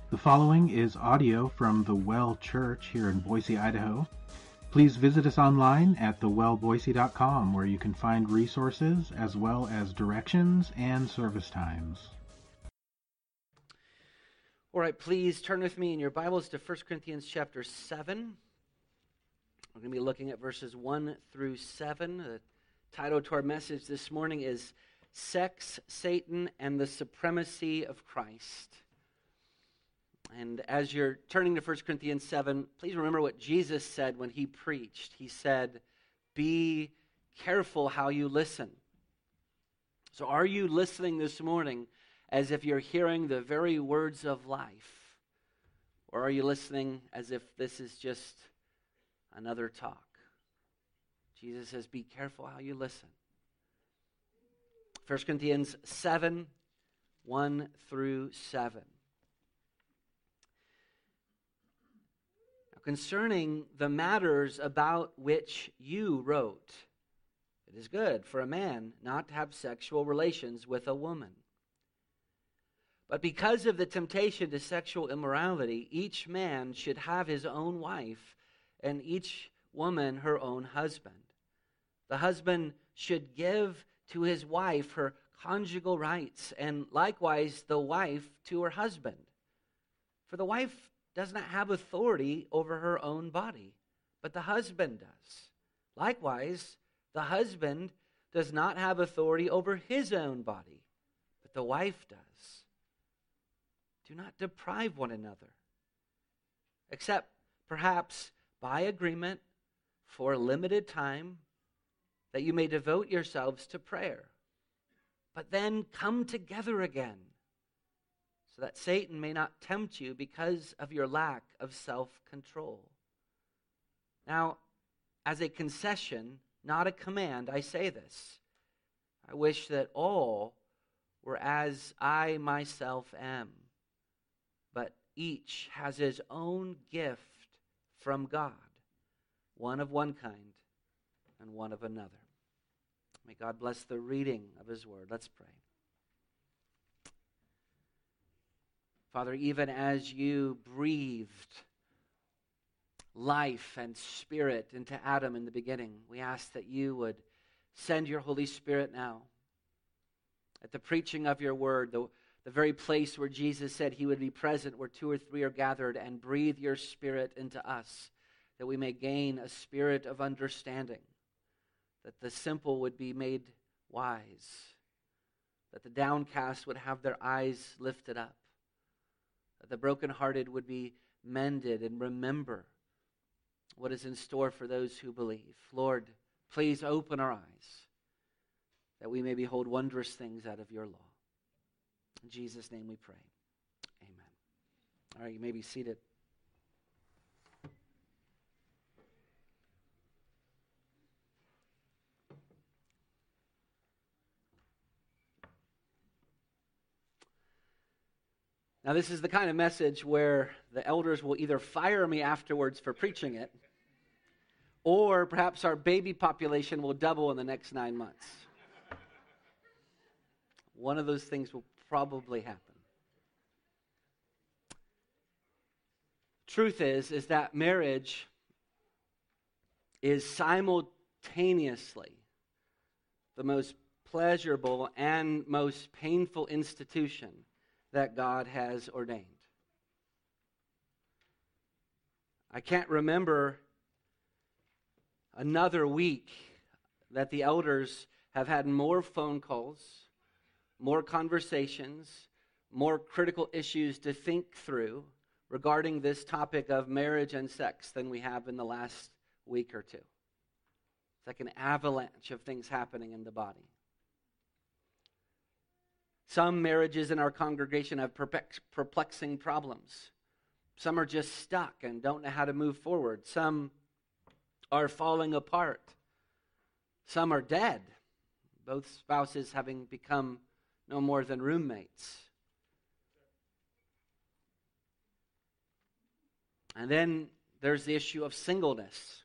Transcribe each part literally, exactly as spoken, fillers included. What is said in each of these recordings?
The following is audio from the Well Church here in Boise, Idaho. Please visit us online at the well boise dot com, where you can find resources as well as directions and service times. All right, please turn with me in your Bibles to First Corinthians chapter seven. We're going to be looking at verses one through seven. The title to our message this morning is Sex, Satan, and the Supremacy of Christ. And as you're turning to First Corinthians seven, please remember what Jesus said when he preached. He said, be careful how you listen. So are you listening this morning as if you're hearing the very words of life? Or are you listening as if this is just another talk? Jesus says, be careful how you listen. First Corinthians seven, one through seven. Concerning the matters about which you wrote, it is good for a man not to have sexual relations with a woman. But because of the temptation to sexual immorality, each man should have his own wife, and each woman her own husband. The husband should give to his wife her conjugal rights, and likewise the wife to her husband. For the wife does not have authority over her own body, but the husband does. Likewise, the husband does not have authority over his own body, but the wife does. Do not deprive one another, except perhaps by agreement for a limited time, that you may devote yourselves to prayer, but then come together again, so that Satan may not tempt you because of your lack of self-control. Now, as a concession, not a command, I say this. I wish that all were as I myself am, but each has his own gift from God, one of one kind and one of another. May God bless the reading of his word. Let's pray. Father, even as you breathed life and spirit into Adam in the beginning, we ask that you would send your Holy Spirit now. At the preaching of your word, the, the very place where Jesus said he would be present where two or three are gathered, and breathe your spirit into us, that we may gain a spirit of understanding, that the simple would be made wise, that the downcast would have their eyes lifted up, that the brokenhearted would be mended and remember what is in store for those who believe. Lord, please open our eyes that we may behold wondrous things out of your law. In Jesus' name we pray. Amen. All right, you may be seated. Now, this is the kind of message where the elders will either fire me afterwards for preaching it, or perhaps our baby population will double in the next nine months. One of those things will probably happen. Truth is, is that marriage is simultaneously the most pleasurable and most painful institution that God has ordained. I can't remember another week that the elders have had more phone calls, more conversations, more critical issues to think through regarding this topic of marriage and sex than we have in the last week or two. It's like an avalanche of things happening in the body. Some marriages in our congregation have perplexing problems. Some are just stuck and don't know how to move forward. Some are falling apart. Some are dead, both spouses having become no more than roommates. And then there's the issue of singleness.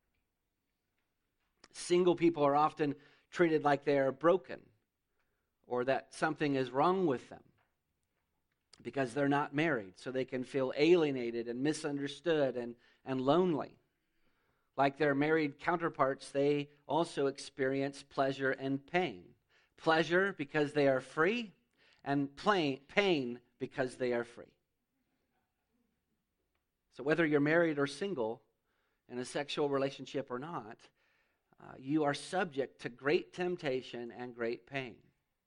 Single people are often treated like they are broken, or that something is wrong with them because they're not married, so they can feel alienated and misunderstood and, and lonely. Like their married counterparts, they also experience pleasure and pain. Pleasure because they are free, and pain because they are free. So whether you're married or single, in a sexual relationship or not, uh, you are subject to great temptation and great pain.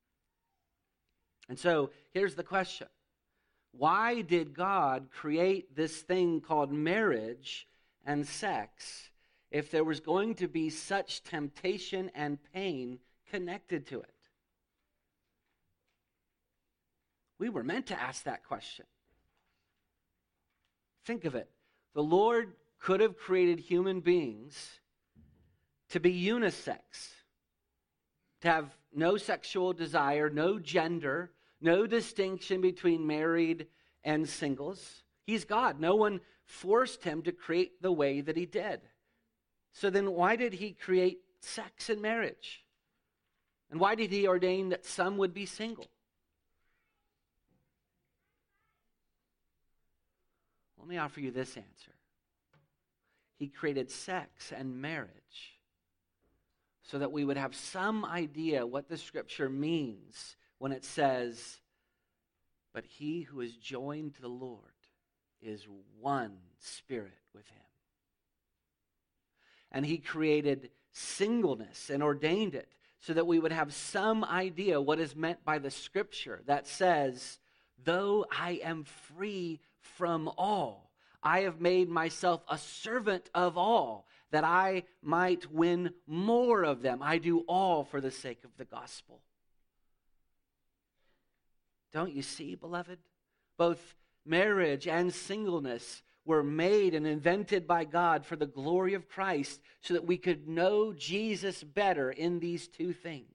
And so here's the question. Why did God create this thing called marriage and sex if there was going to be such temptation and pain connected to it? We were meant to ask that question. Think of it. The Lord could have created human beings to be unisex, to have no sexual desire, no gender, no distinction between married and singles. He's God. No one forced him to create the way that he did. So then why did he create sex and marriage? And why did he ordain that some would be single? Let me offer you this answer. He created sex and marriage so that we would have some idea what the Scripture means when it says, but he who is joined to the Lord is one spirit with him. And he created singleness and ordained it so that we would have some idea what is meant by the Scripture that says, though I am free from all, I have made myself a servant of all, that I might win more of them. I do all for the sake of the gospel. Don't you see, beloved? Both marriage and singleness were made and invented by God for the glory of Christ so that we could know Jesus better in these two things.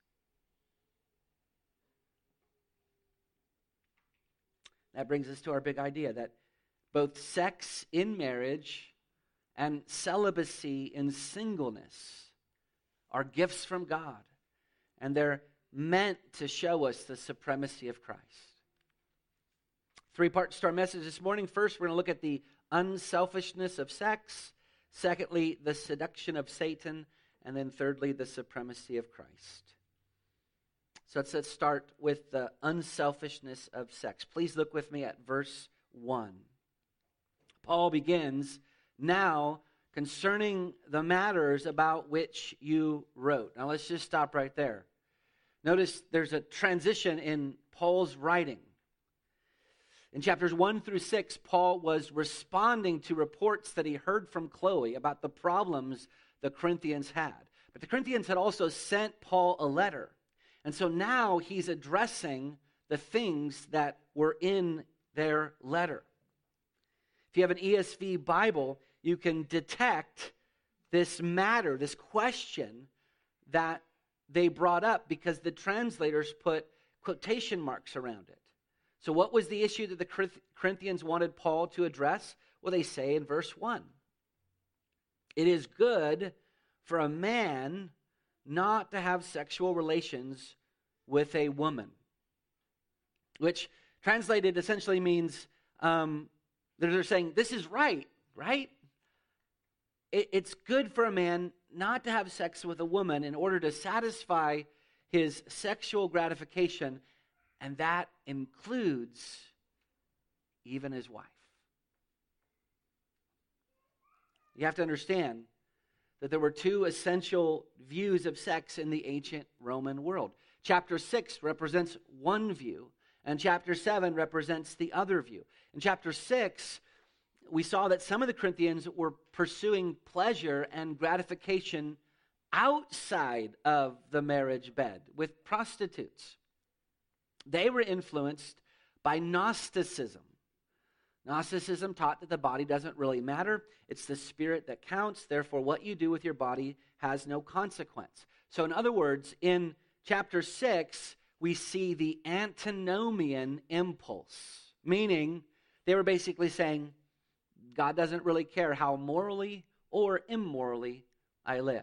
That brings us to our big idea that both sex in marriage and celibacy in singleness are gifts from God, and they're meant to show us the supremacy of Christ. Three parts to our message this morning. First, we're going to look at the unselfishness of sex. Secondly, the seduction of Satan. And then thirdly, the supremacy of Christ. So let's, let's start with the unselfishness of sex. Please look with me at verse one. Paul begins, now concerning the matters about which you wrote. Now let's just stop right there. Notice there's a transition in Paul's writing. In chapters one through six, Paul was responding to reports that he heard from Chloe about the problems the Corinthians had. But the Corinthians had also sent Paul a letter. And so now he's addressing the things that were in their letter. If you have an E S V Bible, you can detect this matter, this question that they brought up because the translators put quotation marks around it. So what was the issue that the Corinthians wanted Paul to address? Well, they say in verse one, it is good for a man not to have sexual relations with a woman, which translated essentially means um, they're saying this is right, right? It, it's good for a man not to have sex with a woman in order to satisfy his sexual gratification, and that includes even his wife. You have to understand that there were two essential views of sex in the ancient Roman world. Chapter six represents one view, and chapter seven represents the other view. In chapter six, we saw that some of the Corinthians were pursuing pleasure and gratification outside of the marriage bed with prostitutes. They were influenced by Gnosticism. Gnosticism taught that the body doesn't really matter. It's the spirit that counts. Therefore, what you do with your body has no consequence. So in other words, in chapter six, we see the antinomian impulse, meaning they were basically saying, God doesn't really care how morally or immorally I live.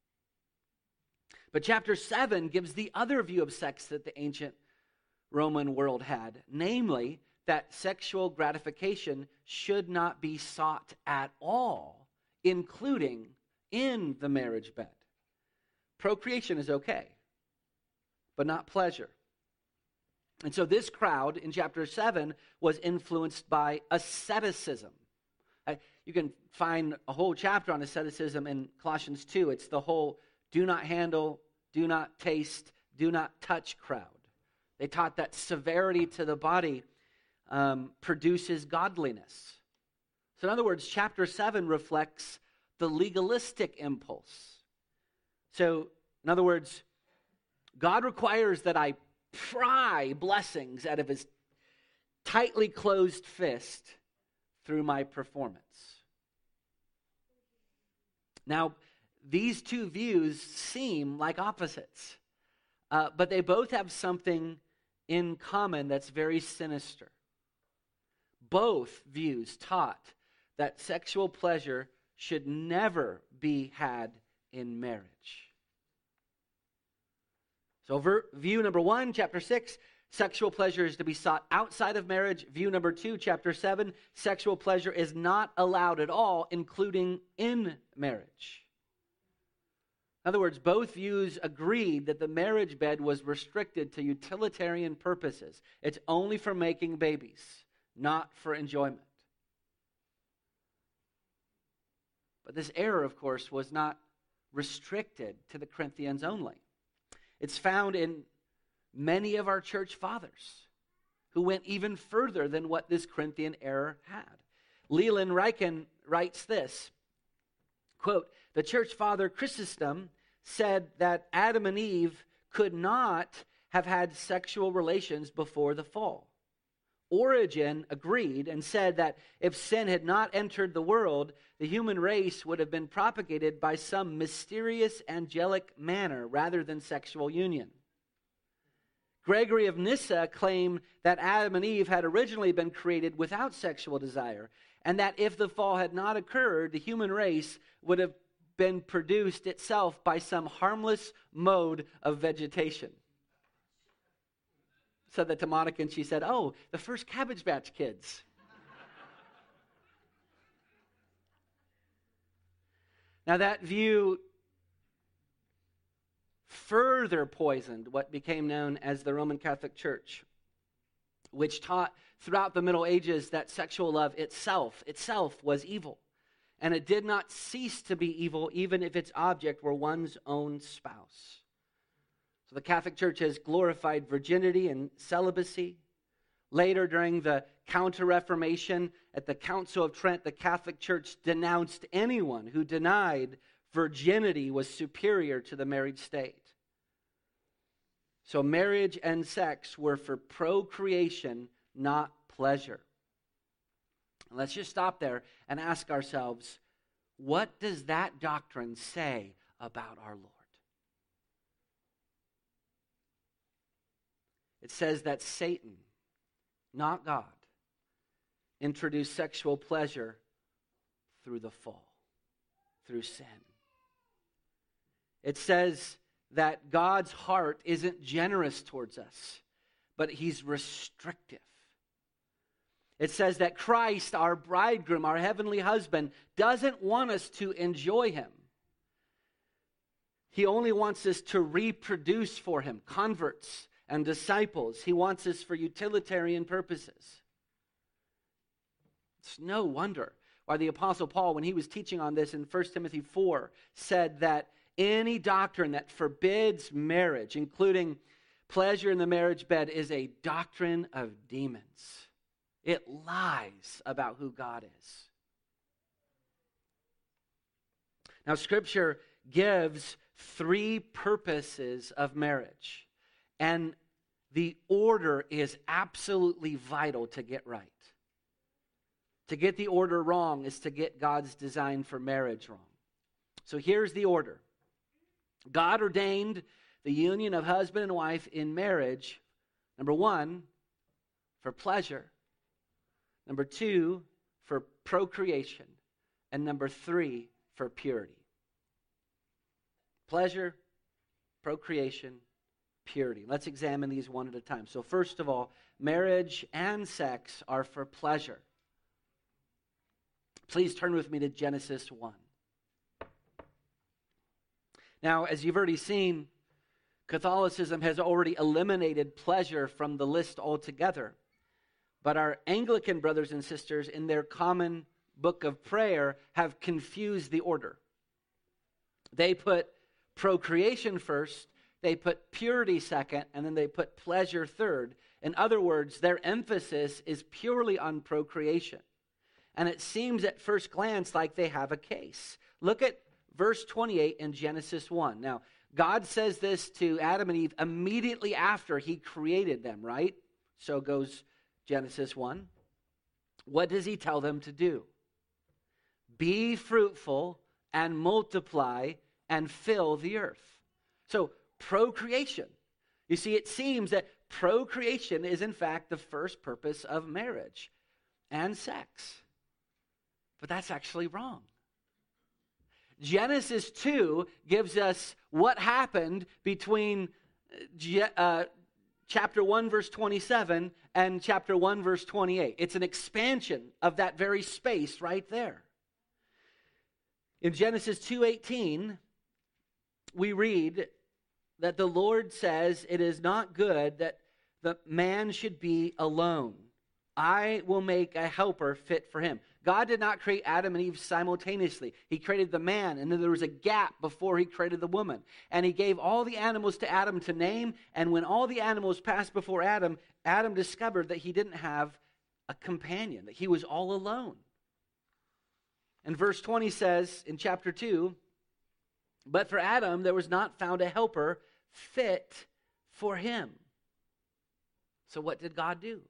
But chapter seven gives the other view of sex that the ancient Roman world had, namely that sexual gratification should not be sought at all, including in the marriage bed. Procreation is okay, but not pleasure. And so this crowd in chapter seven was influenced by asceticism. You can find a whole chapter on asceticism in Colossians two. It's the whole do not handle, do not taste, do not touch crowd. They taught that severity to the body um, produces godliness. So in other words, chapter seven reflects the legalistic impulse. So in other words, God requires that I pry blessings out of his tightly closed fist through my performance. Now, these two views seem like opposites, uh, but they both have something in common that's very sinister. Both views taught that sexual pleasure should never be had in marriage. So ver- view number one, chapter six, sexual pleasure is to be sought outside of marriage. View number two, chapter seven, sexual pleasure is not allowed at all, including in marriage. In other words, both views agreed that the marriage bed was restricted to utilitarian purposes. It's only for making babies, not for enjoyment. But this error, of course, was not restricted to the Corinthians only. It's found in many of our church fathers who went even further than what this Corinthian error had. Leland Ryken writes this, quote, "The church father Chrysostom said that Adam and Eve could not have had sexual relations before the fall. Origen agreed and said that if sin had not entered the world, the human race would have been propagated by some mysterious angelic manner rather than sexual union. Gregory of Nyssa claimed that Adam and Eve had originally been created without sexual desire, and that if the fall had not occurred, the human race would have been produced itself by some harmless mode of vegetation." Said that to Monica, and she said, "Oh, the first Cabbage Patch Kids." Now that view further poisoned what became known as the Roman Catholic Church, which taught throughout the Middle Ages that sexual love itself, itself was evil. And it did not cease to be evil even if its object were one's own spouse. So the Catholic Church has glorified virginity and celibacy. Later, during the Counter-Reformation at the Council of Trent, the Catholic Church denounced anyone who denied virginity was superior to the married state. So marriage and sex were for procreation, not pleasure. Let's just stop there and ask ourselves, what does that doctrine say about our Lord? It says that Satan, not God, introduced sexual pleasure through the fall, through sin. It says that God's heart isn't generous towards us, but he's restrictive. It says that Christ, our bridegroom, our heavenly husband, doesn't want us to enjoy him. He only wants us to reproduce for him, converts and disciples. He wants us for utilitarian purposes. It's no wonder why the Apostle Paul, when he was teaching on this in First Timothy four, said that any doctrine that forbids marriage, including pleasure in the marriage bed, is a doctrine of demons. It lies about who God is. Now, Scripture gives three purposes of marriage, and the order is absolutely vital to get right. To get the order wrong is to get God's design for marriage wrong. So here's the order. God ordained the union of husband and wife in marriage, number one, for pleasure. Number two, for procreation. And number three, for purity. Pleasure, procreation, purity. Let's examine these one at a time. So first of all, marriage and sex are for pleasure. Please turn with me to Genesis one. Now, as you've already seen, Catholicism has already eliminated pleasure from the list altogether. But our Anglican brothers and sisters, in their common book of prayer, have confused the order. They put procreation first, they put purity second, and then they put pleasure third. In other words, their emphasis is purely on procreation. And it seems at first glance like they have a case. Look at verse twenty-eight in Genesis one. Now, God says this to Adam and Eve immediately after he created them, right? So goes Genesis one. What does he tell them to do? Be fruitful and multiply and fill the earth. So, procreation. You see, it seems that procreation is in fact the first purpose of marriage and sex. But that's actually wrong. Genesis two gives us what happened between uh, chapter one, verse twenty-seven, and chapter one, verse twenty-eight. It's an expansion of that very space right there. In Genesis two eighteen, we read that the Lord says, it is not good that the man should be alone. I will make a helper fit for him. God did not create Adam and Eve simultaneously. He created the man, and then there was a gap before he created the woman. And he gave all the animals to Adam to name, and when all the animals passed before Adam, Adam discovered that he didn't have a companion, that he was all alone. And verse twenty says in chapter two, but for Adam there was not found a helper fit for him. So what did God do?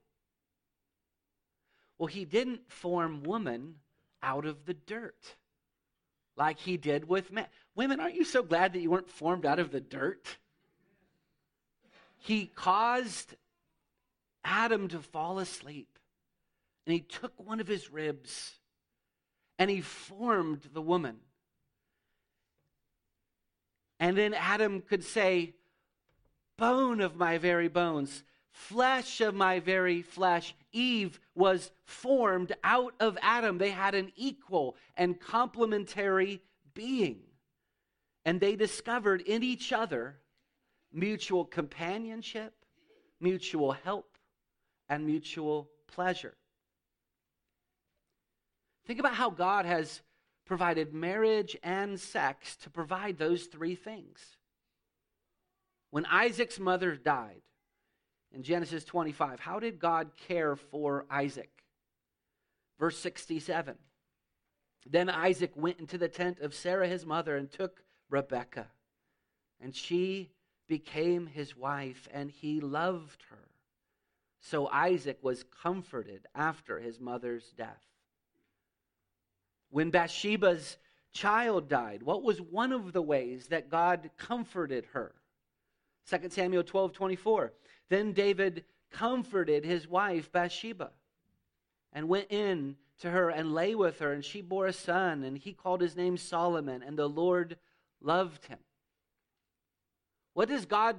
Well, he didn't form woman out of the dirt like he did with man. Women, aren't you so glad that you weren't formed out of the dirt? He caused Adam to fall asleep, and he took one of his ribs, and he formed the woman. And then Adam could say, bone of my very bones, flesh of my very flesh. Eve was formed out of Adam. They had an equal and complementary being. And they discovered in each other mutual companionship, mutual help, and mutual pleasure. Think about how God has provided marriage and sex to provide those three things. When Isaac's mother died, in Genesis twenty-five, how did God care for Isaac? Verse sixty-seven. Then Isaac went into the tent of Sarah his mother and took Rebekah, and she became his wife, and he loved her. So Isaac was comforted after his mother's death. When Bathsheba's child died, what was one of the ways that God comforted her? Second Samuel twelve twenty-four. Then David comforted his wife Bathsheba and went in to her and lay with her, and she bore a son, and he called his name Solomon, and the Lord loved him. What does God,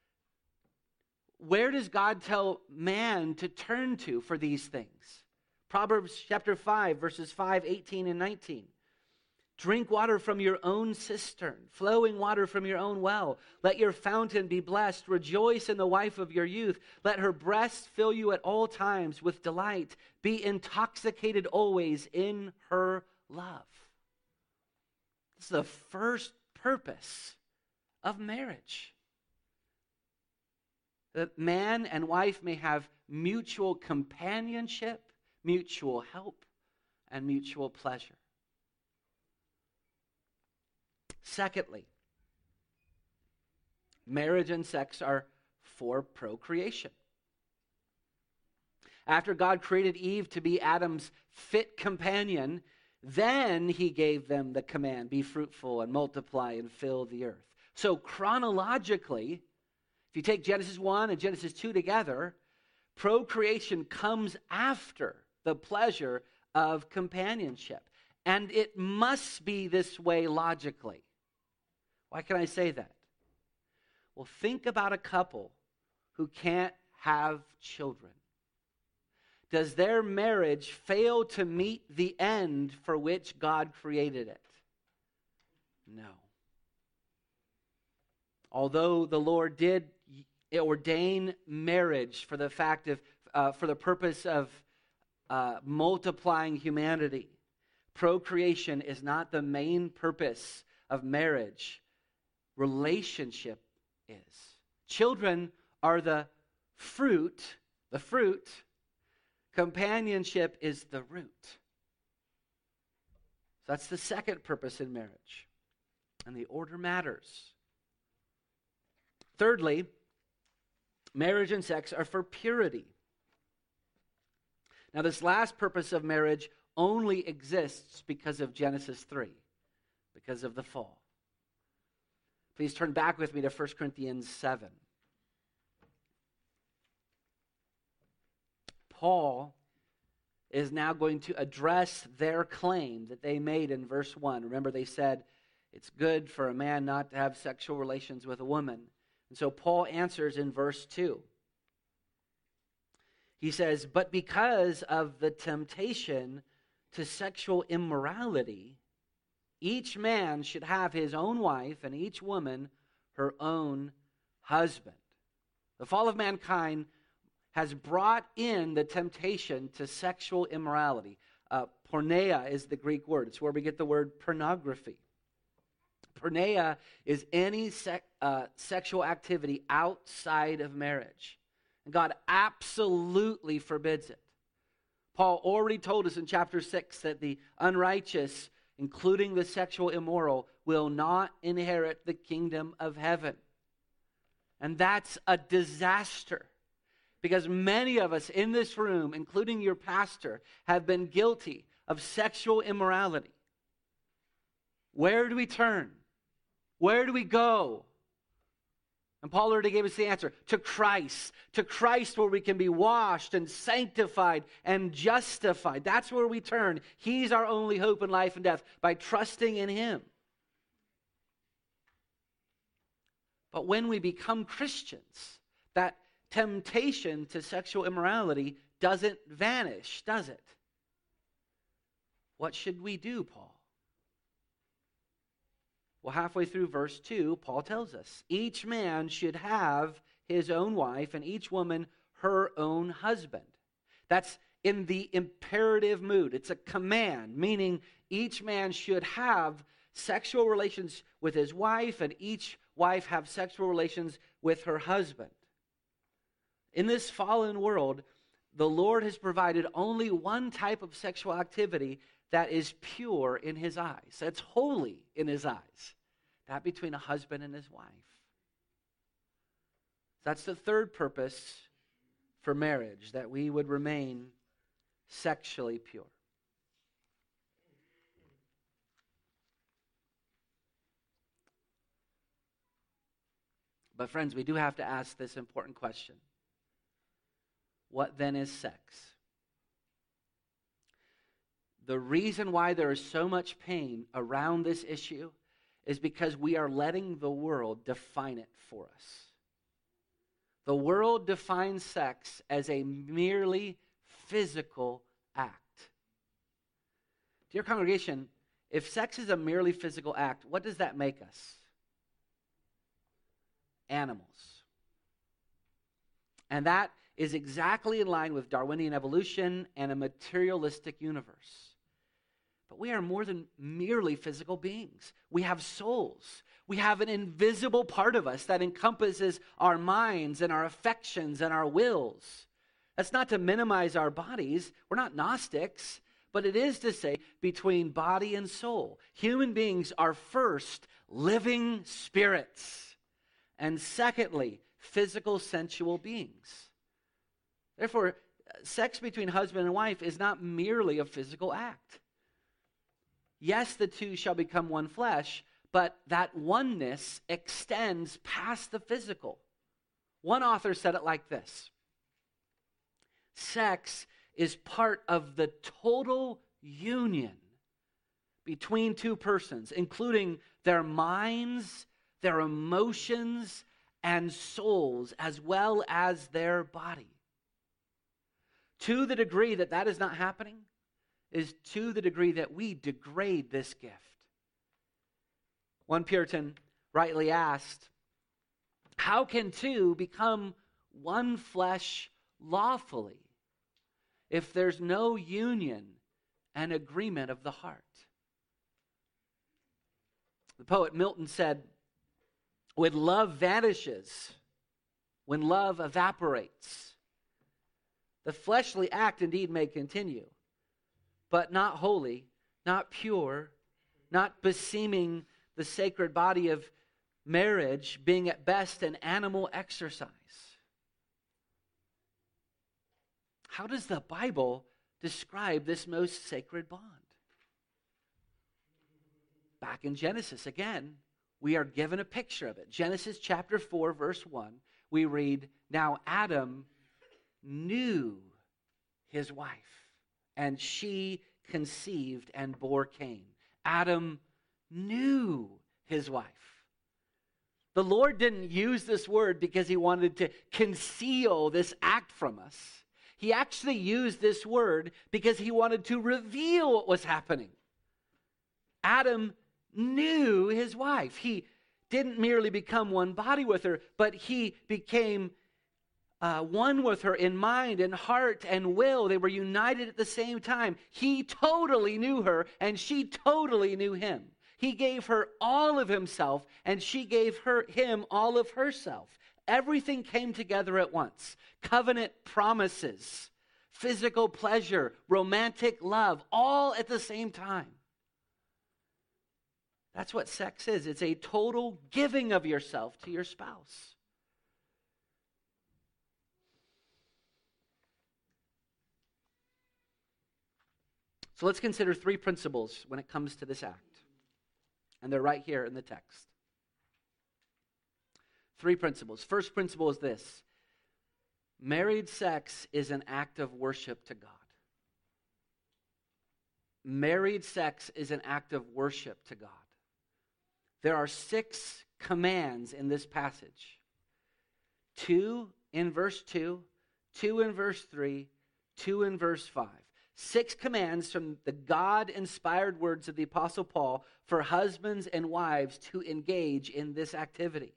where does God tell man to turn to for these things? Proverbs chapter five, verses five, eighteen, and nineteen. Drink water from your own cistern, flowing water from your own well. Let your fountain be blessed. Rejoice in the wife of your youth. Let her breasts fill you at all times with delight. Be intoxicated always in her love. This is the first purpose of marriage. That man and wife may have mutual companionship, mutual help, and mutual pleasure. Secondly, marriage and sex are for procreation. After God created Eve to be Adam's fit companion, then he gave them the command, be fruitful and multiply and fill the earth. So chronologically, if you take Genesis one and Genesis two together, procreation comes after the pleasure of companionship. And it must be this way logically. Why can I say that? Well, think about a couple who can't have children. Does their marriage fail to meet the end for which God created it? No. Although the Lord did ordain marriage for the fact of, uh, for the purpose of uh, multiplying humanity, procreation is not the main purpose of marriage. Relationship is. Children are the fruit, the fruit. Companionship is the root. So that's the second purpose in marriage. And the order matters. Thirdly, marriage and sex are for purity. Now, this last purpose of marriage only exists because of Genesis three, because of the fall. Please turn back with me to First Corinthians seven. Paul is now going to address their claim that they made in verse one. Remember, they said it's good for a man not to have sexual relations with a woman. And so Paul answers in verse two. He says, but because of the temptation to sexual immorality, each man should have his own wife and each woman her own husband. The fall of mankind has brought in the temptation to sexual immorality. Uh, porneia is the Greek word. It's where we get the word pornography. Porneia is any sec, uh, sexual activity outside of marriage. And God absolutely forbids it. Paul already told us in chapter six that the unrighteous, including the sexual immoral, will not inherit the kingdom of heaven. And that's a disaster. Because many of us in this room, including your pastor, have been guilty of sexual immorality. Where do we turn? Where do we go? And Paul already gave us the answer. To Christ. To Christ, where we can be washed and sanctified and justified. That's where we turn. He's our only hope in life and death, by trusting in Him. But when we become Christians, that temptation to sexual immorality doesn't vanish, does it? What should we do, Paul? Well, halfway through verse two, Paul tells us, each man should have his own wife and each woman her own husband. That's in the imperative mood. It's a command, meaning each man should have sexual relations with his wife and each wife have sexual relations with her husband. In this fallen world, the Lord has provided only one type of sexual activity that is pure in His eyes. That's holy in His eyes. That between a husband and his wife. That's the third purpose for marriage, that we would remain sexually pure. But friends, we do have to ask this important question. What then is sex? The reason why there is so much pain around this issue is because we are letting the world define it for us. The world defines sex as a merely physical act. Dear congregation, if sex is a merely physical act, what does that make us? Animals. And that is exactly in line with Darwinian evolution and a materialistic universe. But we are more than merely physical beings. We have souls. We have an invisible part of us that encompasses our minds and our affections and our wills. That's not to minimize our bodies. We're not Gnostics, but it is to say between body and soul. Human beings are first living spirits, and secondly, physical sensual beings. Therefore, sex between husband and wife is not merely a physical act. Yes, the two shall become one flesh, but that oneness extends past the physical. One author said it like this: sex is part of the total union between two persons, including their minds, their emotions, and souls as well as their body. To the degree that that is not happening is to the degree that we degrade this gift. One Puritan rightly asked, how can two become one flesh lawfully if there's no union and agreement of the heart? The poet Milton said, when love vanishes, when love evaporates, the fleshly act indeed may continue, but not holy, not pure, not beseeming the sacred body of marriage, being at best an animal exercise. How does the Bible describe this most sacred bond? Back in Genesis, again, we are given a picture of it. Genesis chapter four, verse one, we read, now Adam knew his wife, and she conceived and bore Cain. Adam knew his wife. The Lord didn't use this word because he wanted to conceal this act from us. He actually used this word because he wanted to reveal what was happening. Adam knew his wife. He didn't merely become one body with her, but he became uh, one with her in mind and heart and will. They were united at the same time. He totally knew her, and she totally knew him. He gave her all of himself, and she gave her him all of herself. Everything came together at once. Covenant promises, physical pleasure, romantic love, all at the same time. That's what sex is. It's a total giving of yourself to your spouse. So let's consider three principles when it comes to this act. And they're right here in the text. Three principles. First principle is this: married sex is an act of worship to God. Married sex is an act of worship to God. There are six commands in this passage. Two in verse two, two in verse three, two in verse five. Six commands from the God-inspired words of the Apostle Paul for husbands and wives to engage in this activity.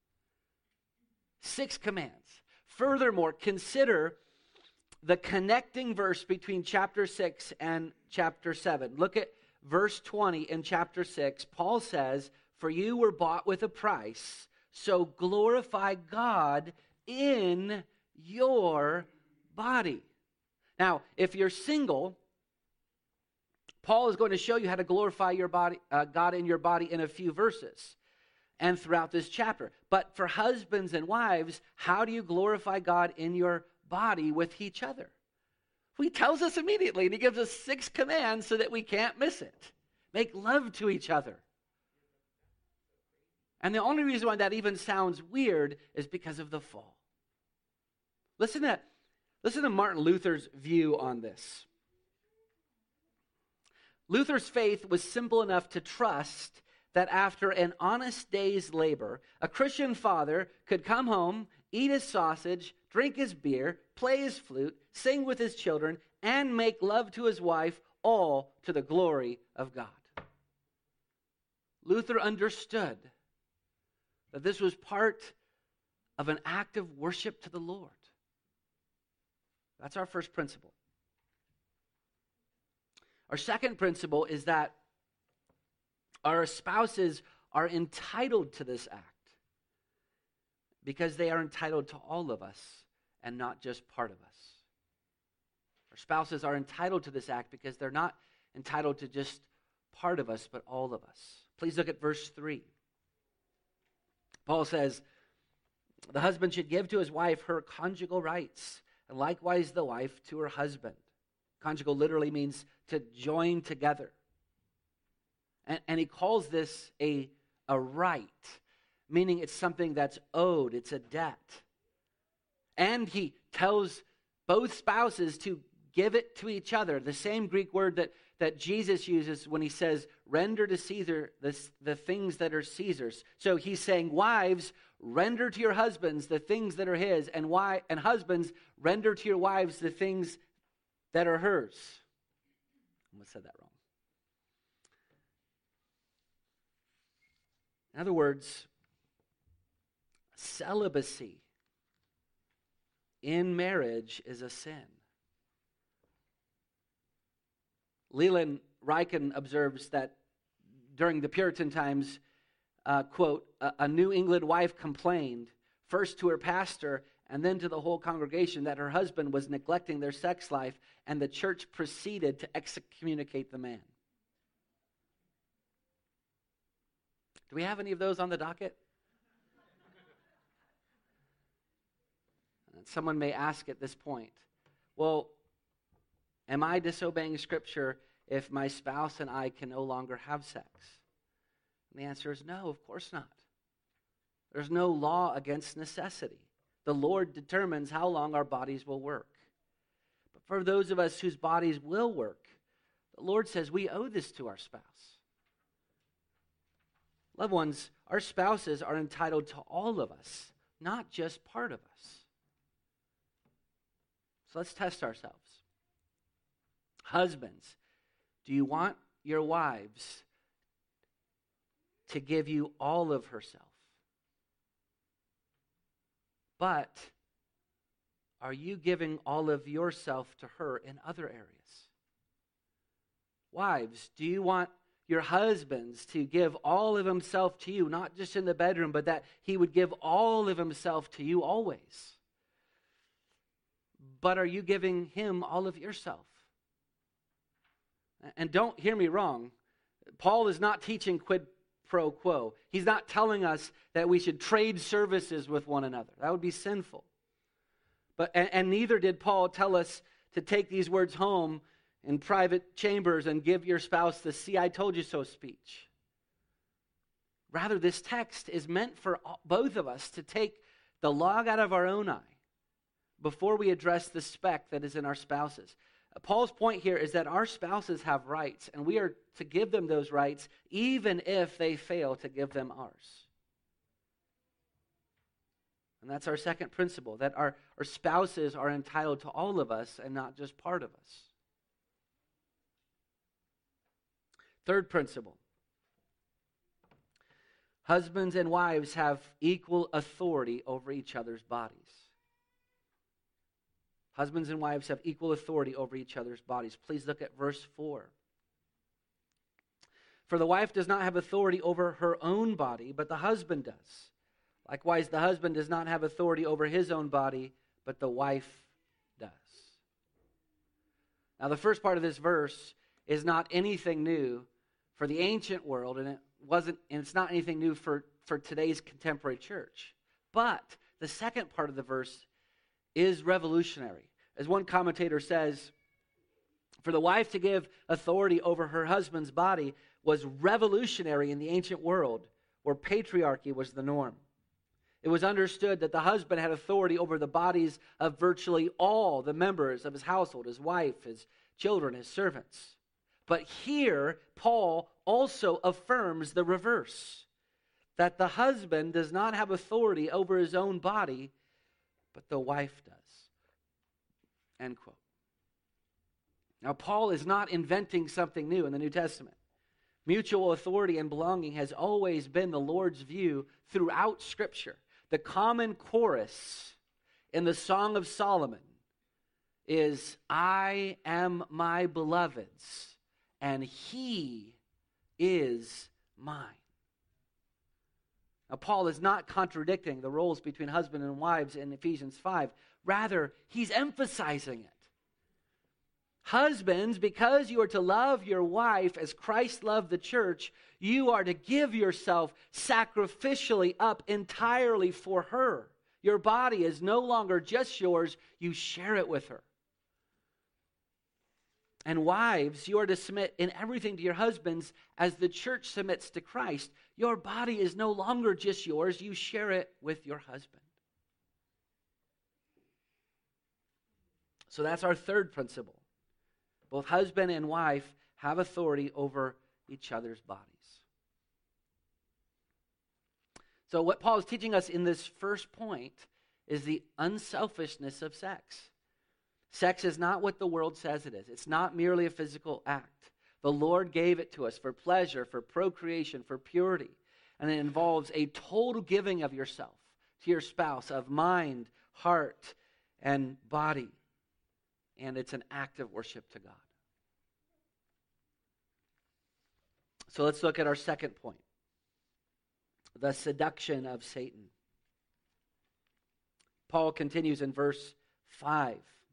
Six commands. Furthermore, consider the connecting verse between chapter six and chapter seven. Look at verse twenty in chapter six. Paul says, "For you were bought with a price, so glorify God in your body." Now, if you're single, Paul is going to show you how to glorify your body, uh, God in your body in a few verses and throughout this chapter. But for husbands and wives, how do you glorify God in your body with each other? Well, he tells us immediately, and he gives us six commands so that we can't miss it. Make love to each other. And the only reason why that even sounds weird is because of the fall. Listen to Listen to Martin Luther's view on this. Luther's faith was simple enough to trust that after an honest day's labor, a Christian father could come home, eat his sausage, drink his beer, play his flute, sing with his children, and make love to his wife, all to the glory of God. Luther understood that this was part of an act of worship to the Lord. That's our first principle. Our second principle is that our spouses are entitled to this act because they are entitled to all of us and not just part of us. Our spouses are entitled to this act because they're not entitled to just part of us, but all of us. Please look at verse three. Paul says, "The husband should give to his wife her conjugal rights, and likewise the wife to her husband." Conjugal literally means to join together. And, and he calls this a, a right, meaning it's something that's owed, it's a debt. And he tells both spouses to give it to each other, the same Greek word that, that Jesus uses when he says, render to Caesar the, the things that are Caesar's. So he's saying, wives, render to your husbands the things that are his, and why and husbands, render to your wives the things that are hers. I almost said that wrong. In other words, celibacy in marriage is a sin. Leland Ryken observes that during the Puritan times, uh, quote, a, a New England wife complained first to her pastor and then to the whole congregation that her husband was neglecting their sex life, and the church proceeded to excommunicate the man. Do we have any of those on the docket? Someone may ask at this point, well, am I disobeying Scripture if my spouse and I can no longer have sex? And the answer is no, of course not. There's no law against necessity. The Lord determines how long our bodies will work. But for those of us whose bodies will work, the Lord says we owe this to our spouse. Loved ones, our spouses are entitled to all of us, not just part of us. So let's test ourselves. Husbands, do you want your wives to give you all of herself? But are you giving all of yourself to her in other areas? Wives, do you want your husbands to give all of himself to you, not just in the bedroom, but that he would give all of himself to you always? But are you giving him all of yourself? And don't hear me wrong. Paul is not teaching quid pro quo. He's not telling us that we should trade services with one another. That would be sinful. But and, and neither did Paul tell us to take these words home in private chambers and give your spouse the "see, I told you so" speech. Rather, this text is meant for both of us to take the log out of our own eye before we address the speck that is in our spouses. Paul's point here is that our spouses have rights, and we are to give them those rights even if they fail to give them ours. And that's our second principle, that our, our spouses are entitled to all of us and not just part of us. Third principle. Husbands and wives have equal authority over each other's bodies. Husbands and wives have equal authority over each other's bodies. Please look at verse four. For the wife does not have authority over her own body, but the husband does. Likewise, the husband does not have authority over his own body, but the wife does. Now, the first part of this verse is not anything new for the ancient world, and it wasn't, and it's not anything new for, for today's contemporary church. But the second part of the verse is revolutionary. As one commentator says, for the wife to give authority over her husband's body was revolutionary in the ancient world where patriarchy was the norm. It was understood that the husband had authority over the bodies of virtually all the members of his household, his wife, his children, his servants. But here, Paul also affirms the reverse, that the husband does not have authority over his own body, but the wife does. End quote. Now, Paul is not inventing something new in the New Testament. Mutual authority and belonging has always been the Lord's view throughout Scripture. The common chorus in the Song of Solomon is, I am my beloved's, and he is mine. Now, Paul is not contradicting the roles between husband and wives in Ephesians five. Rather, he's emphasizing it. Husbands, because you are to love your wife as Christ loved the church, you are to give yourself sacrificially up entirely for her. Your body is no longer just yours, you share it with her. And wives, you are to submit in everything to your husbands as the church submits to Christ. Your body is no longer just yours, you share it with your husband. So that's our third principle. Both husband and wife have authority over each other's bodies. So what Paul is teaching us in this first point is the unselfishness of sex. Sex is not what the world says it is. It's not merely a physical act. The Lord gave it to us for pleasure, for procreation, for purity. And it involves a total giving of yourself to your spouse, of mind, heart, and body. And it's an act of worship to God. So let's look at our second point. The seduction of Satan. Paul continues in verse five.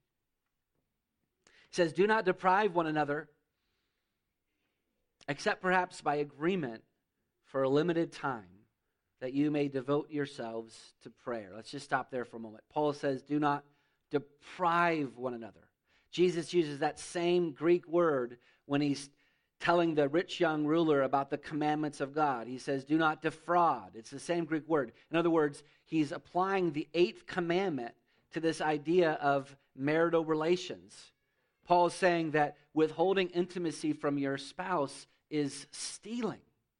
He says, do not deprive one another, except perhaps by agreement for a limited time, that you may devote yourselves to prayer. Let's just stop there for a moment. Paul says, do not deprive one another. Jesus uses that same Greek word when he's telling the rich young ruler about the commandments of God. He says, do not defraud. It's the same Greek word. In other words, he's applying the eighth commandment to this idea of marital relations. Paul is saying that withholding intimacy from your spouse is stealing.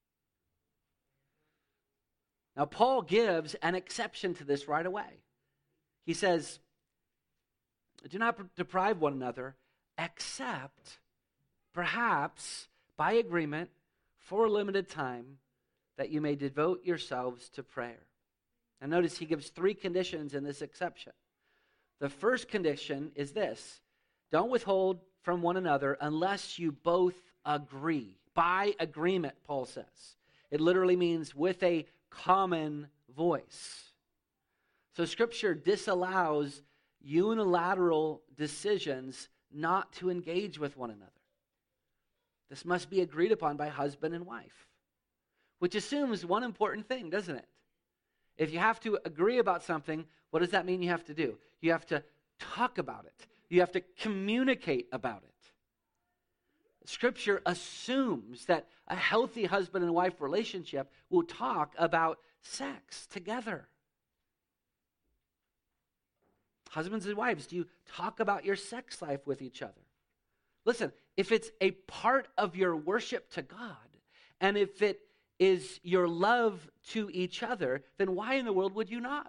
Now, Paul gives an exception to this right away. He says, do not deprive one another, except perhaps by agreement for a limited time, that you may devote yourselves to prayer. And notice he gives three conditions in this exception. The first condition is this: don't withhold from one another unless you both agree. By agreement, Paul says. It literally means with a common voice. So Scripture disallows unilateral decisions not to engage with one another. This must be agreed upon by husband and wife, which assumes one important thing, doesn't it? If you have to agree about something, what does that mean you have to do? You have to talk about it. You have to communicate about it. Scripture assumes that a healthy husband and wife relationship will talk about sex together. Husbands and wives, do you talk about your sex life with each other? Listen, if it's a part of your worship to God, and if it is your love to each other, then why in the world would you not?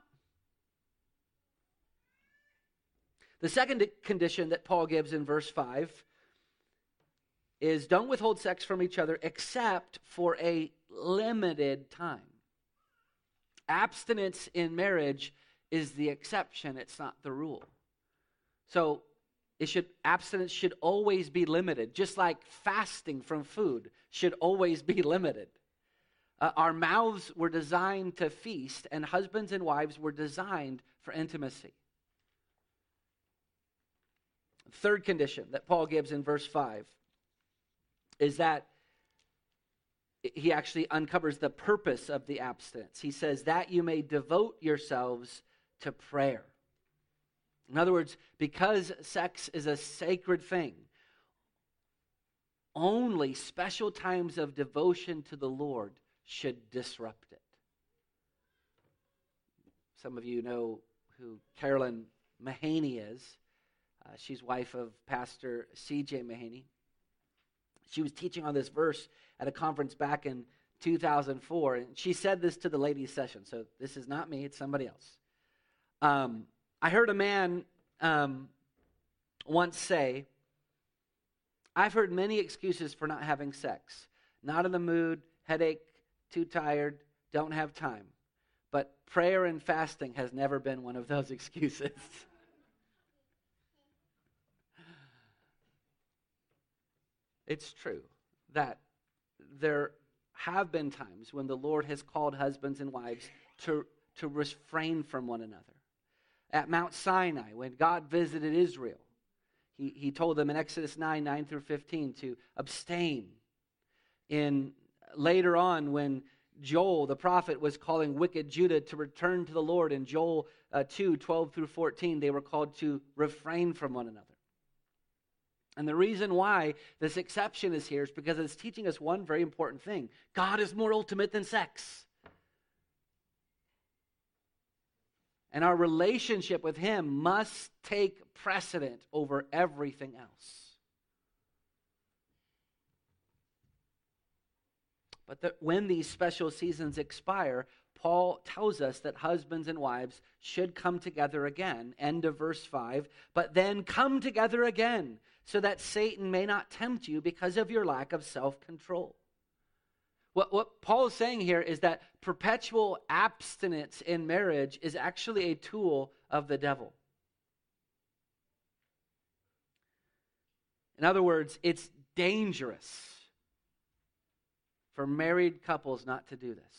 The second condition that Paul gives in verse five is don't withhold sex from each other except for a limited time. Abstinence in marriage is the exception, it's not the rule. So it should abstinence should always be limited, just like fasting from food should always be limited. Uh, our mouths were designed to feast, and husbands and wives were designed for intimacy. Third condition that Paul gives in verse five is that he actually uncovers the purpose of the abstinence. He says that you may devote yourselves to prayer. In other words, because sex is a sacred thing, only special times of devotion to the Lord should disrupt it. Some of you know who Carolyn Mahaney is. Uh, she's wife of Pastor C J Mahaney. She was teaching on this verse at a conference back in two thousand four, and she said this to the ladies' session. So this is not me, it's somebody else. Um, I heard a man um, once say, I've heard many excuses for not having sex. Not in the mood, headache, too tired, don't have time. But prayer and fasting has never been one of those excuses. It's true that there have been times when the Lord has called husbands and wives to, to refrain from one another. At Mount Sinai, when God visited Israel, he, he told them in Exodus nine, nine through fifteen to abstain. In later on, when Joel, the prophet, was calling wicked Judah to return to the Lord, in Joel uh, two, twelve through fourteen, they were called to refrain from one another. And the reason why this exception is here is because it's teaching us one very important thing. God is more ultimate than sex. And our relationship with Him must take precedent over everything else. But the, when these special seasons expire, Paul tells us that husbands and wives should come together again, end of verse five, but then come together again so that Satan may not tempt you because of your lack of self-control. What, what Paul is saying here is that perpetual abstinence in marriage is actually a tool of the devil. In other words, it's dangerous for married couples not to do this.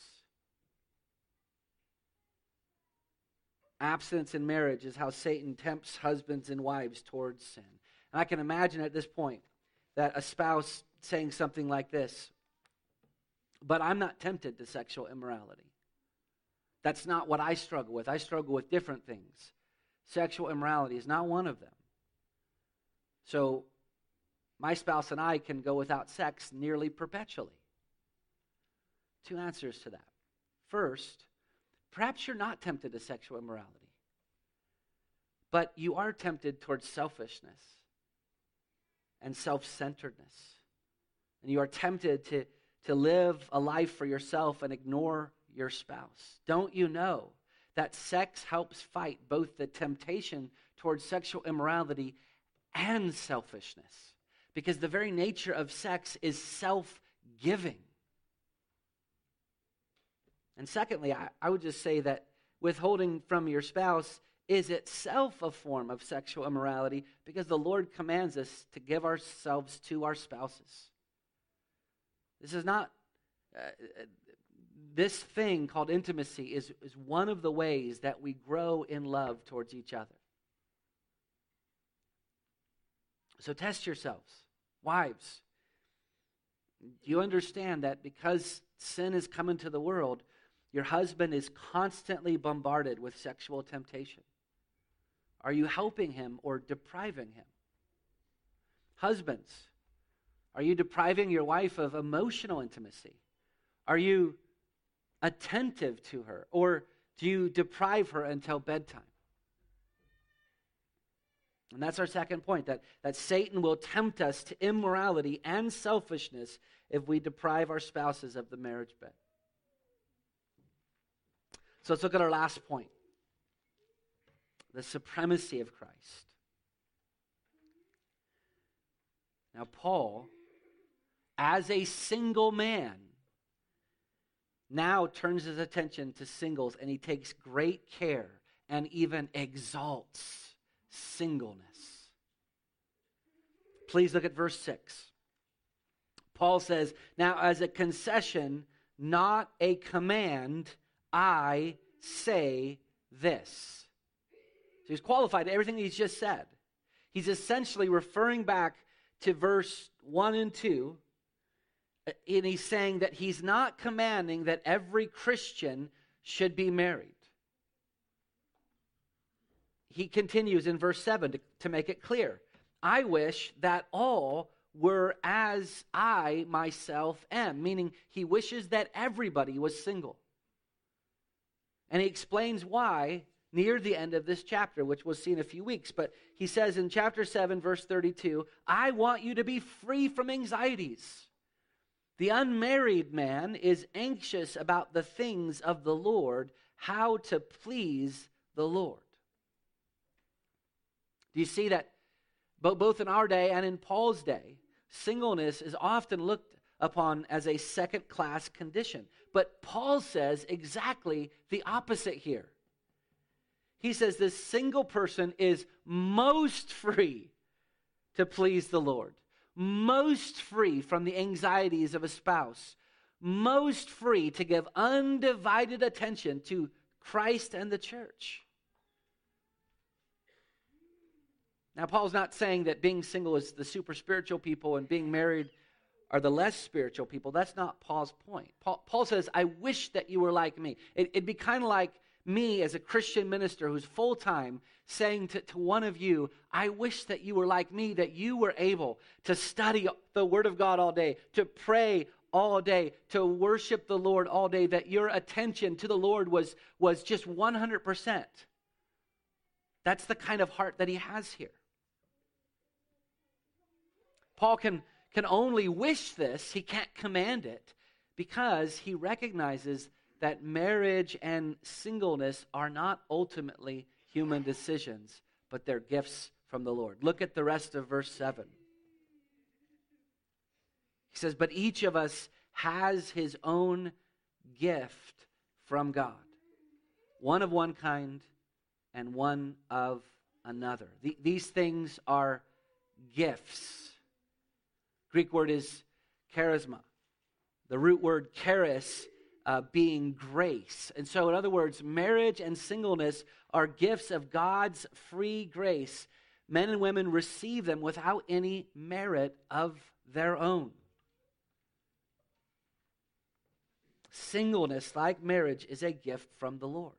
Abstinence in marriage is how Satan tempts husbands and wives towards sin. And I can imagine at this point that a spouse saying something like this, but I'm not tempted to sexual immorality. That's not what I struggle with. I struggle with different things. Sexual immorality is not one of them. So my spouse and I can go without sex nearly perpetually. Two answers to that. First, perhaps you're not tempted to sexual immorality, but you are tempted towards selfishness and self-centeredness. And you are tempted to, to live a life for yourself and ignore your spouse. Don't you know that sex helps fight both the temptation towards sexual immorality and selfishness? Because the very nature of sex is self-giving. And secondly, I, I would just say that withholding from your spouse is itself a form of sexual immorality because the Lord commands us to give ourselves to our spouses. This is not, uh, this thing called intimacy is, is one of the ways that we grow in love towards each other. So test yourselves. Wives, do you understand that because sin has come into the world, your husband is constantly bombarded with sexual temptation? Are you helping him or depriving him? Husbands, are you depriving your wife of emotional intimacy? Are you attentive to her, or do you deprive her until bedtime? And that's our second point, that, that Satan will tempt us to immorality and selfishness if we deprive our spouses of the marriage bed. So let's look at our last point, the supremacy of Christ. Now, Paul, as a single man, now turns his attention to singles, and he takes great care and even exalts singleness. Please look at verse six. Paul says, now as a concession, not a command, I say this. So he's qualified to everything he's just said. He's essentially referring back to verse one and two, and he's saying that he's not commanding that every Christian should be married. He continues in verse seven to, to make it clear. I wish that all were as I myself am, meaning he wishes that everybody was single. And he explains why near the end of this chapter, which we'll see in a few weeks. But he says in chapter seven, verse thirty-two, I want you to be free from anxieties. The unmarried man is anxious about the things of the Lord, how to please the Lord. Do you see that both in our day and in Paul's day, singleness is often looked upon as a second-class condition. But Paul says exactly the opposite here. He says this single person is most free to please the Lord, most free from the anxieties of a spouse, most free to give undivided attention to Christ and the church. Now, Paul's not saying that being single is the super spiritual people and being married are the less spiritual people. That's not Paul's point. Paul, Paul says, I wish that you were like me. It, it'd be kind of like me as a Christian minister who's full-time saying to, to one of you, I wish that you were like me, that you were able to study the Word of God all day, to pray all day, to worship the Lord all day, that your attention to the Lord was, was just one hundred percent. That's the kind of heart that he has here. Paul can, can only wish this, he can't command it, because he recognizes that marriage and singleness are not ultimately human decisions, but they're gifts from the Lord. Look at the rest of verse seven. He says, but each of us has his own gift from God, one of one kind and one of another. The, these things are gifts. Greek word is charisma. The root word charis uh, being grace. And so in other words, marriage and singleness are gifts of God's free grace. Men and women receive them without any merit of their own. Singleness, like marriage, is a gift from the Lord.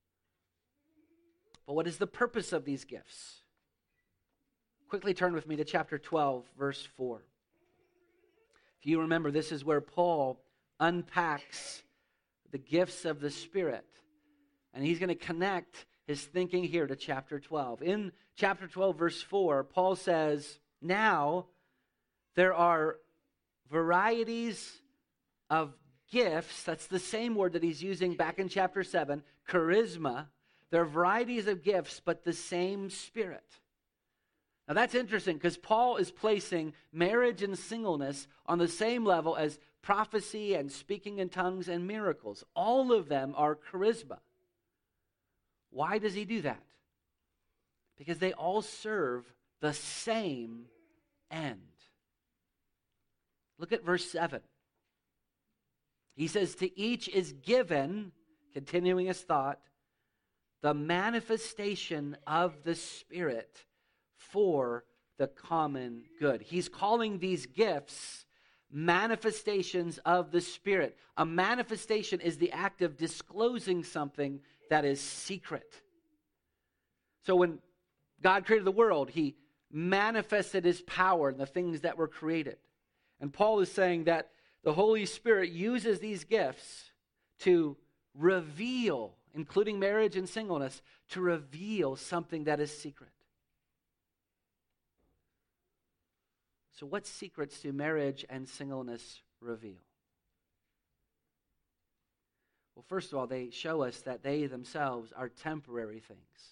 But what is the purpose of these gifts? Quickly turn with me to chapter twelve, verse four. If you remember, this is where Paul unpacks the gifts of the Spirit. And he's going to connect his thinking here to chapter twelve. In chapter twelve, verse four, Paul says, now there are varieties of gifts. That's the same word that he's using back in chapter seven, charisma. There are varieties of gifts, but the same Spirit. Now that's interesting because Paul is placing marriage and singleness on the same level as prophecy and speaking in tongues and miracles. All of them are charisma. Why does he do that? Because they all serve the same end. Look at verse seven. He says, to each is given, continuing his thought, the manifestation of the Spirit for the common good. He's calling these gifts manifestations of the Spirit. A manifestation is the act of disclosing something that is secret. So when God created the world, he manifested his power in the things that were created. And Paul is saying that the Holy Spirit uses these gifts to reveal, including marriage and singleness, to reveal something that is secret. So what secrets do marriage and singleness reveal? Well, first of all, they show us that they themselves are temporary things.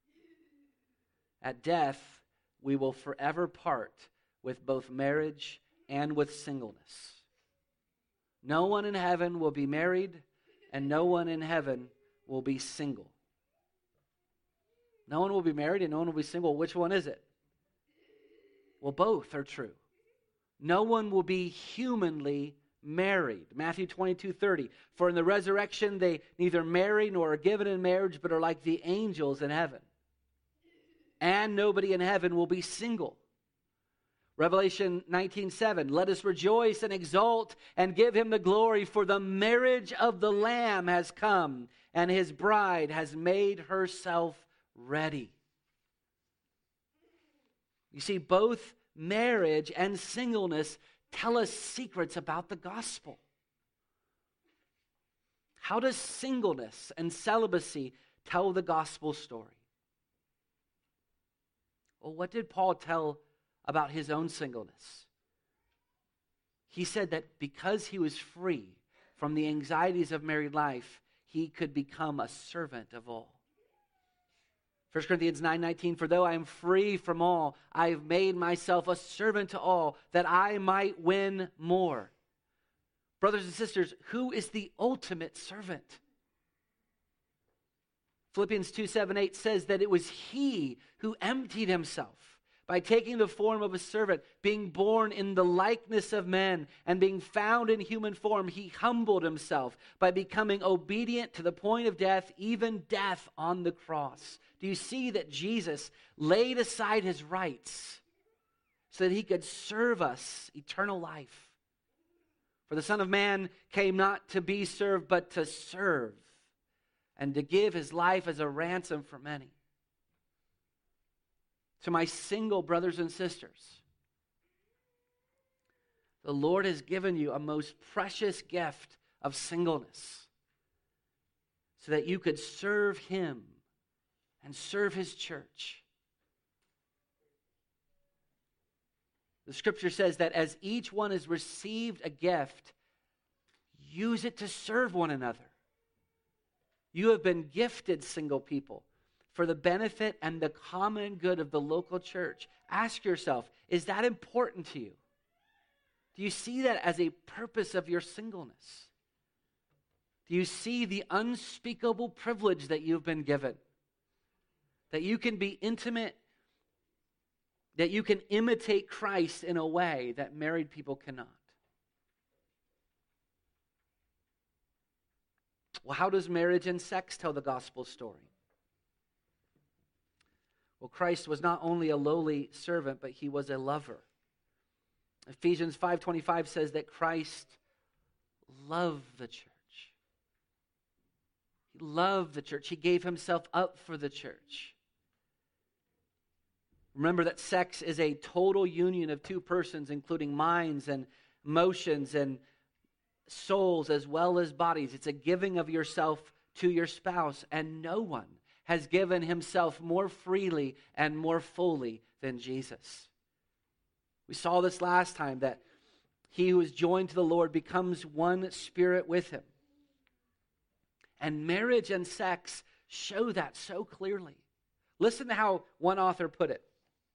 At death, we will forever part with both marriage and with singleness. No one in heaven will be married, and no one in heaven will be single. No one will be married and no one will be single. Which one is it? Well, both are true. No one will be humanly married. Matthew twenty-two thirty. For in the resurrection they neither marry nor are given in marriage, but are like the angels in heaven. And nobody in heaven will be single. Revelation nineteen seven, let us rejoice and exult and give him the glory, for the marriage of the Lamb has come, and his bride has made herself ready. You see, both marriage and singleness tell us secrets about the gospel. How does singleness and celibacy tell the gospel story? Well, what did Paul tell about his own singleness? He said that because he was free from the anxieties of married life, he could become a servant of all. First Corinthians nine nineteen, for though I am free from all, I have made myself a servant to all, that I might win more. Brothers and sisters, who is the ultimate servant? Philippians two seven eight says that it was he who emptied himself by taking the form of a servant, being born in the likeness of men, and being found in human form, he humbled himself by becoming obedient to the point of death, even death on the cross. Do you see that Jesus laid aside his rights so that he could serve us eternal life? For the Son of Man came not to be served, but to serve, and to give his life as a ransom for many. To my single brothers and sisters, the Lord has given you a most precious gift of singleness so that you could serve him and serve his church. The scripture says that as each one has received a gift, use it to serve one another. You have been gifted, single people, for the benefit and the common good of the local church. Ask yourself, is that important to you? Do you see that as a purpose of your singleness? Do you see the unspeakable privilege that you've been given? That you can be intimate, that you can imitate Christ in a way that married people cannot. Well, how does marriage and sex tell the gospel story? Well, Christ was not only a lowly servant, but he was a lover. Ephesians five twenty-five says that Christ loved the church. He loved the church. He gave himself up for the church. Remember that sex is a total union of two persons, including minds and emotions and souls as well as bodies. It's a giving of yourself to your spouse, and no one has given himself more freely and more fully than Jesus. We saw this last time, that he who is joined to the Lord becomes one spirit with him. And marriage and sex show that so clearly. Listen to how one author put it.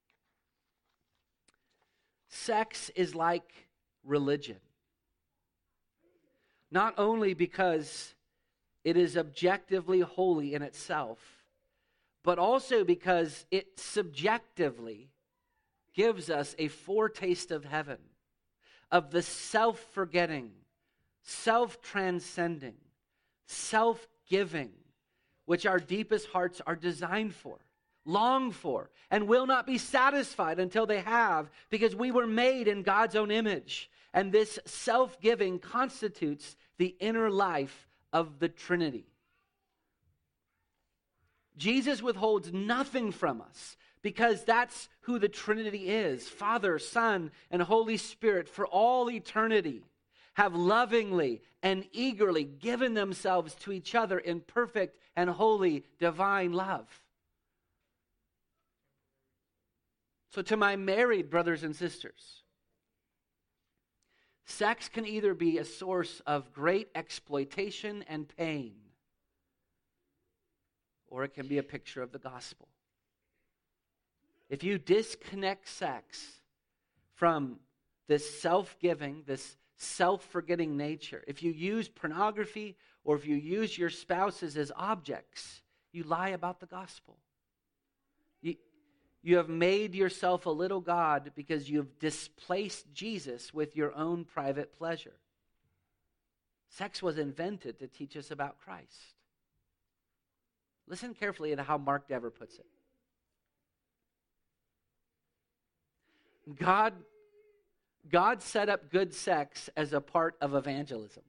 Sex is like religion. Not only because it is objectively holy in itself, but also because it subjectively gives us a foretaste of heaven, of the self-forgetting, self-transcending, self-giving, which our deepest hearts are designed for, long for, and will not be satisfied until they have, because we were made in God's own image. And this self-giving constitutes the inner life of the Trinity. Jesus withholds nothing from us, because that's who the Trinity is. Father, Son, and Holy Spirit for all eternity have lovingly and eagerly given themselves to each other in perfect and holy divine love. So to my married brothers and sisters, sex can either be a source of great exploitation and pain, or it can be a picture of the gospel. If you disconnect sex from this self-giving, this self-forgetting nature, if you use pornography or if you use your spouses as objects, you lie about the gospel. You, you have made yourself a little God because you've displaced Jesus with your own private pleasure. Sex was invented to teach us about Christ. Listen carefully to how Mark Dever puts it. God, God set up good sex as a part of evangelism.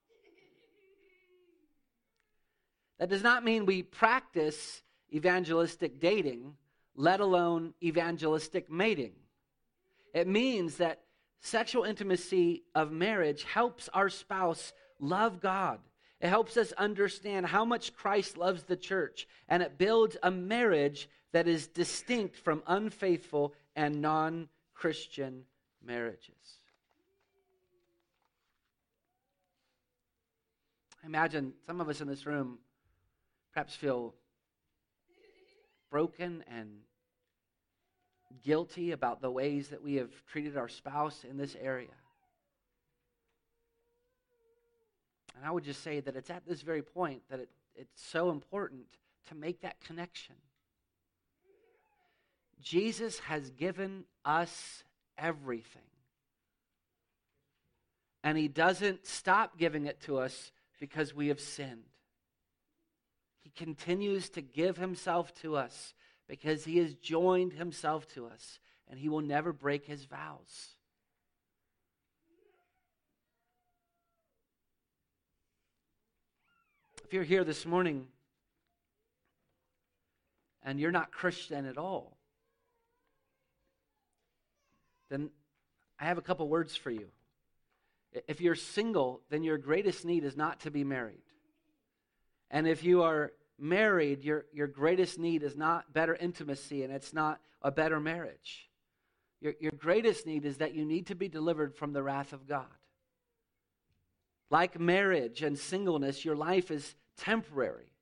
That does not mean we practice evangelistic dating, let alone evangelistic mating. It means that sexual intimacy of marriage helps our spouse love God. It helps us understand how much Christ loves the church, and it builds a marriage that is distinct from unfaithful and non-Christian marriages. I imagine some of us in this room perhaps feel broken and guilty about the ways that we have treated our spouse in this area. And I would just say that it's at this very point that it, it's so important to make that connection. Jesus has given us everything. And he doesn't stop giving it to us because we have sinned. He continues to give himself to us because he has joined himself to us, and he will never break his vows. If you're here this morning and you're not Christian at all, then I have a couple words for you. If you're single, then your greatest need is not to be married. And if you are married, your, your greatest need is not better intimacy, and it's not a better marriage. Your, your greatest need is that you need to be delivered from the wrath of God. Like marriage and singleness, your life is temporary.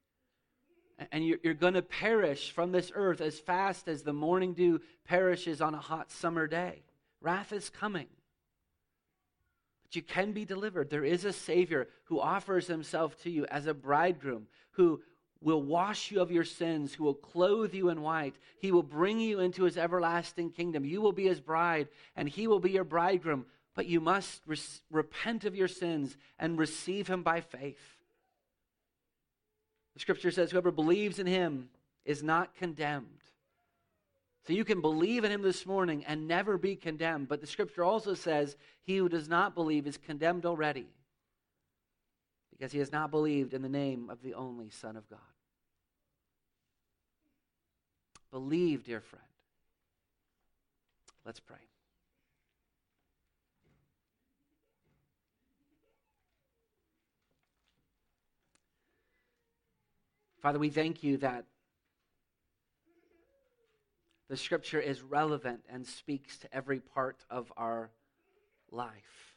And you're, you're going to perish from this earth as fast as the morning dew perishes on a hot summer day. Wrath is coming. But you can be delivered. There is a Savior who offers himself to you as a bridegroom, who will wash you of your sins, who will clothe you in white. He will bring you into his everlasting kingdom. You will be his bride, and he will be your bridegroom. But you must re- repent of your sins and receive him by faith. The scripture says, whoever believes in him is not condemned. So you can believe in him this morning and never be condemned. But the scripture also says, he who does not believe is condemned already, because he has not believed in the name of the only Son of God. Believe, dear friend. Let's pray. Father, we thank you that the scripture is relevant and speaks to every part of our life.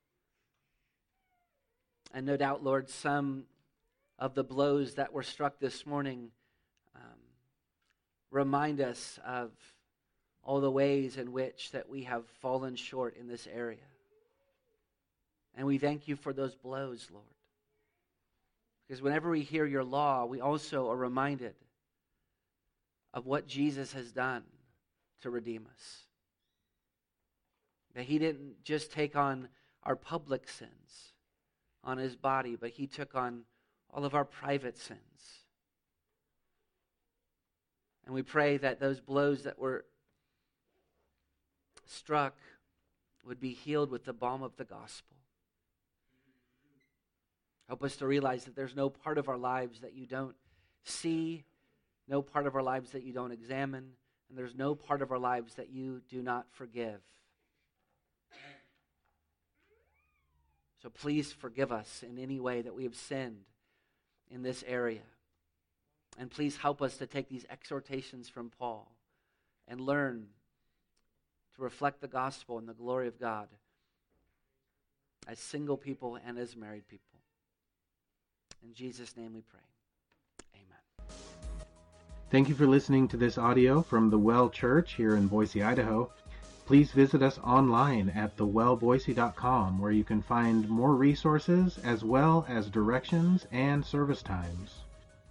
And no doubt, Lord, some of the blows that were struck this morning um, remind us of all the ways in which that we have fallen short in this area. And we thank you for those blows, Lord. Because whenever we hear your law, we also are reminded of what Jesus has done to redeem us. That he didn't just take on our public sins on his body, but he took on all of our private sins. And we pray that those blows that were struck would be healed with the balm of the gospel. Help us to realize that there's no part of our lives that you don't see, no part of our lives that you don't examine, and there's no part of our lives that you do not forgive. So please forgive us in any way that we have sinned in this area. And please help us to take these exhortations from Paul and learn to reflect the gospel and the glory of God as single people and as married people. In Jesus' name we pray. Amen. Thank you for listening to this audio from the Well Church here in Boise, Idaho. Please visit us online at the well boise dot com, where you can find more resources as well as directions and service times.